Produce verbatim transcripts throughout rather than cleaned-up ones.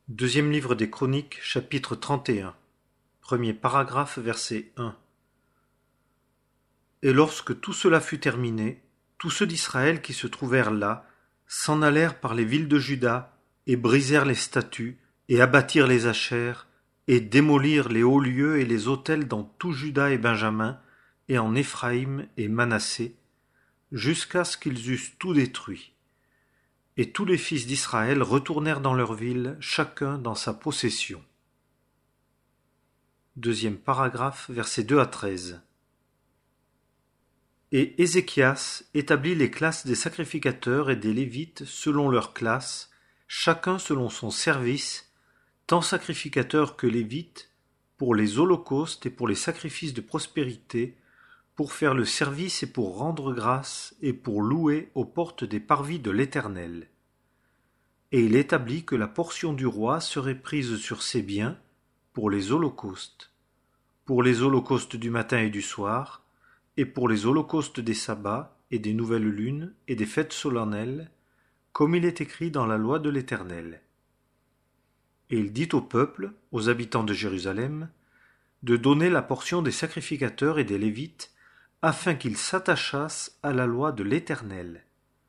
Deuxième livre des Chroniques, chapitre trente et un. Premier paragraphe, verset un. Et lorsque tout cela fut terminé, tous ceux d'Israël qui se trouvèrent là s'en allèrent par les villes de Juda, et brisèrent les statues, et abattirent les ashères, et démolirent les hauts lieux et les autels dans tout Juda et Benjamin, et en Éphraïm et Manassé, jusqu'à ce qu'ils eussent tout détruit. Et tous les fils d'Israël retournèrent dans leur ville, chacun dans sa possession. Deuxième paragraphe, versets deux à treize. Et Ézéchias établit les classes des sacrificateurs et des Lévites selon leurs classes, chacun selon son service, tant sacrificateurs que Lévites, pour les holocaustes et pour les sacrifices de prospérité, pour faire le service et pour rendre grâce et pour louer aux portes des parvis de l'Éternel. Et il établit que la portion du roi serait prise sur ses biens pour les holocaustes, pour les holocaustes du matin et du soir, et pour les holocaustes des sabbats et des nouvelles lunes et des fêtes solennelles, comme il est écrit dans la loi de l'Éternel. Et il dit au peuple, aux habitants de Jérusalem, de donner la portion des sacrificateurs et des Lévites, afin qu'ils s'attachassent à la loi de l'Éternel.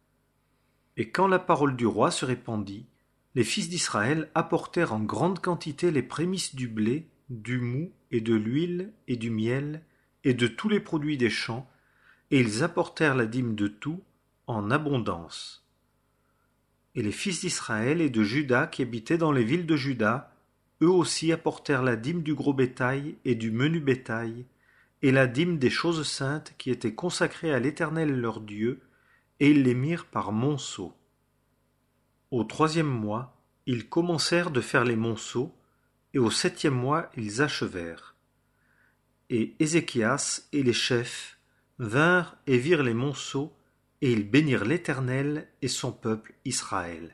Et quand la parole du roi se répandit, les fils d'Israël apportèrent en grande quantité les prémices du blé, du mou et de l'huile et du miel, et de tous les produits des champs, et ils apportèrent la dîme de tout en abondance. Et les fils d'Israël et de Juda qui habitaient dans les villes de Juda, eux aussi apportèrent la dîme du gros bétail et du menu bétail, et la dîme des choses saintes qui étaient consacrées à l'Éternel leur Dieu, et ils les mirent par monceaux. Au troisième mois, ils commencèrent de faire les monceaux, et au septième mois ils achevèrent. Et Ézéchias et les chefs vinrent et virent les monceaux, et ils bénirent l'Éternel et son peuple Israël.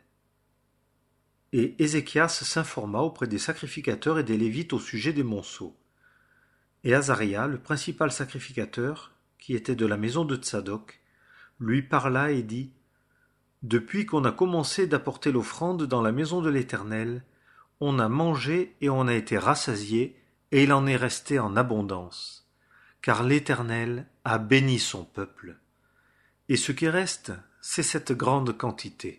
Et Ézéchias s'informa auprès des sacrificateurs et des Lévites au sujet des monceaux. Et Azaria, le principal sacrificateur, qui était de la maison de Tsadok, lui parla et dit : Depuis qu'on a commencé d'apporter l'offrande dans la maison de l'Éternel, on a mangé et on a été rassasié, et il en est resté en abondance, car l'Éternel a béni son peuple. Et ce qui reste, c'est cette grande quantité.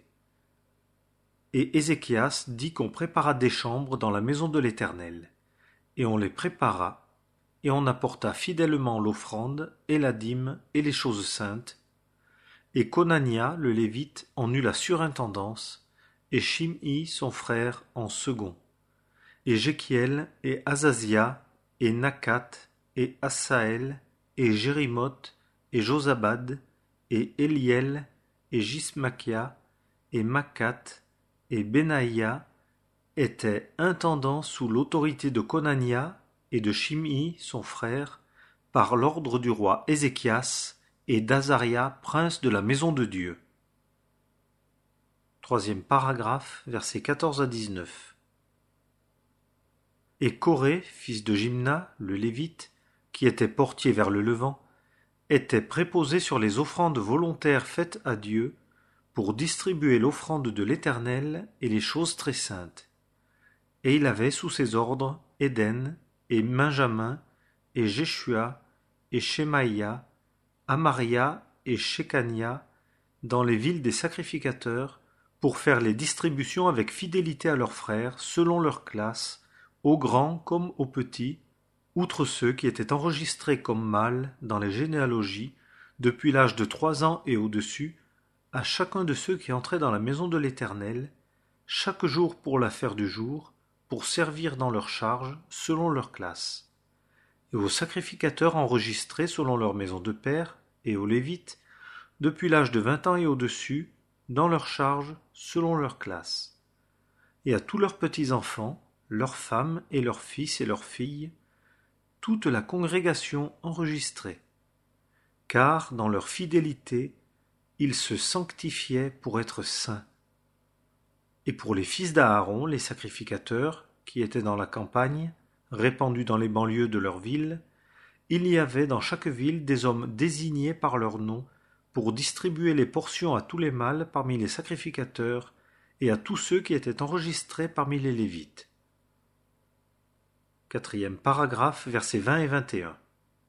Et Ézéchias dit qu'on prépara des chambres dans la maison de l'Éternel, et on les prépara, et on apporta fidèlement l'offrande et la dîme et les choses saintes, et Conania, le Lévite, en eut la surintendance, et Shimhi, son frère, en second, et Jéchiel, et Azazia, et Nakat, et Assaël, et Jérimoth, et Josabad, et Eliel, et Jismakia, et Makat, et Benaïa, étaient intendants sous l'autorité de Conania et de Shimhi, son frère, par l'ordre du roi Ézéchias, et d'Azaria, prince de la maison de Dieu. Troisième paragraphe, versets quatorze à dix-neuf. Et Coré, fils de Jimna, le Lévite, qui était portier vers le Levant, était préposé sur les offrandes volontaires faites à Dieu, pour distribuer l'offrande de l'Éternel et les choses très saintes. Et il avait sous ses ordres Éden, et Benjamin, et Jéshua, et Shemaïa, Amaria et Shekania, dans les villes des sacrificateurs, pour faire les distributions avec fidélité à leurs frères, selon leur classe, aux grands comme aux petits, outre ceux qui étaient enregistrés comme mâles dans les généalogies, depuis l'âge de trois ans et au-dessus, à chacun de ceux qui entraient dans la maison de l'Éternel, chaque jour pour l'affaire du jour, pour servir dans leur charge, selon leur classe. Et aux sacrificateurs enregistrés selon leur maison de père, et aux Lévites, depuis l'âge de vingt ans et au-dessus, dans leur charge, selon leur classe. Et à tous leurs petits-enfants, leurs femmes et leurs fils et leurs filles, toute la congrégation enregistrée. Car, dans leur fidélité, ils se sanctifiaient pour être saints. Et pour les fils d'Aaron, les sacrificateurs, qui étaient dans la campagne, répandus dans les banlieues de leur ville, il y avait dans chaque ville des hommes désignés par leur nom pour distribuer les portions à tous les mâles parmi les sacrificateurs et à tous ceux qui étaient enregistrés parmi les Lévites. Quatrième paragraphe, versets vingt et vingt et un.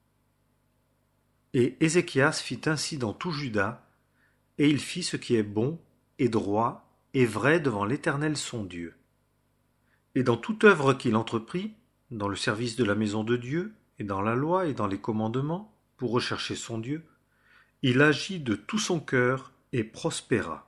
Et Ézéchias fit ainsi dans tout Juda, et il fit ce qui est bon, et droit, et vrai devant l'Éternel son Dieu. Et dans toute œuvre qu'il entreprit, dans le service de la maison de Dieu, et dans la loi et dans les commandements, pour rechercher son Dieu, il agit de tout son cœur et prospéra.